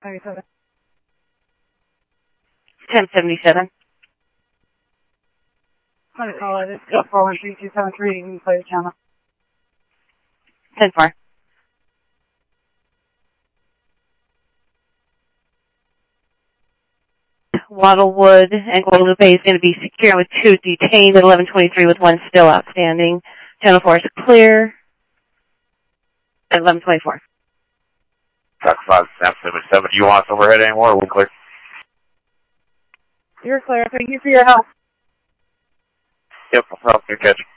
97. 1077. This is 413-273, we play the channel. 10-4. Wattlewood and Guadalupe is going to be secure with 2 detained at 1123 with 1 still outstanding. Channel 4 is clear at 1124. Talk 577. Do you want us overhead anymore or we clear? You're clear. Thank you for your help. Yep, I'll catch you.